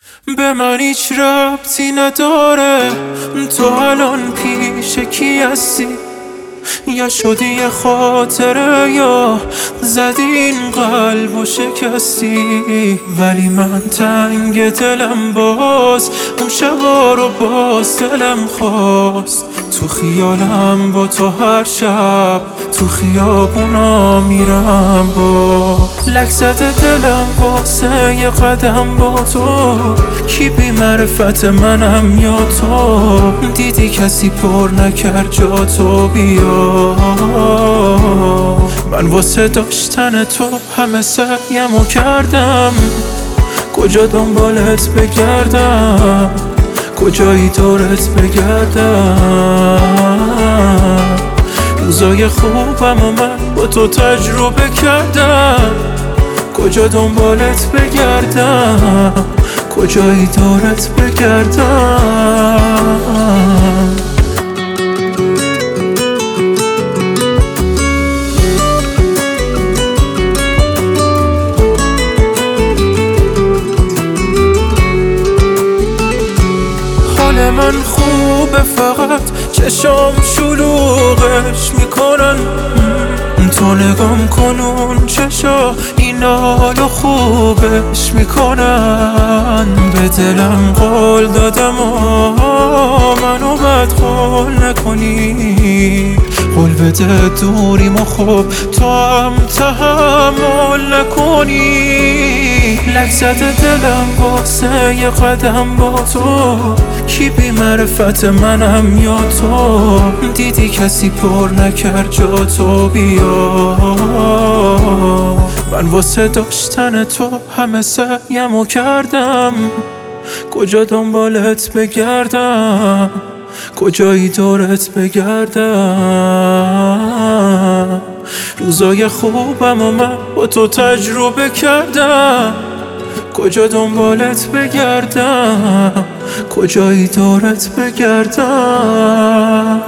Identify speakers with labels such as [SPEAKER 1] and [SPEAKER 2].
[SPEAKER 1] به من هیچ ربطی نداره تو الان پیش کی هستی، یا شدی یه خاطره یا زدی این قلب و شکستی. ولی من تنگ دلم باز اون شبا رو باز دلم خواست. تو خیالم با تو هر شب تو خیابونا میرم باز. لک زده دلم واسه یه قدم با تو، کی بی معرفت منم یا تو؟ دیدی کسی پر نکرد جا تو بیا. من واسه داشتن تو همه سعیمو کردم، کجا دنبالت بگردم، کجایی دورت بگردم. روزای خوبم و من با تو تجربه کردم، کجا دنبالت بگردم، کجایی دورت بگردم. حال من خوبه فقط چشام شلوغش میکنن. تو نگام کن اون چشا این حالو خوبش میکنن. به دلم قول دادم و منو بدقول نکنی، قول بده دوریم و خوب تو هم تحمل نکنی. لک زده دلم واسه یه قدم با تو، کی بی معرفت منم یا تو؟ دیدی کسی پر نکرد جا تو بیا. من واسه داشتن تو همه سعیمو کردم، کجا دنبالت بگردم، کجایی دورت بگردم. روزای خوبم و من با تو تجربه کردم، کجا دنبالت بگردم، کجایی دورت بگردم.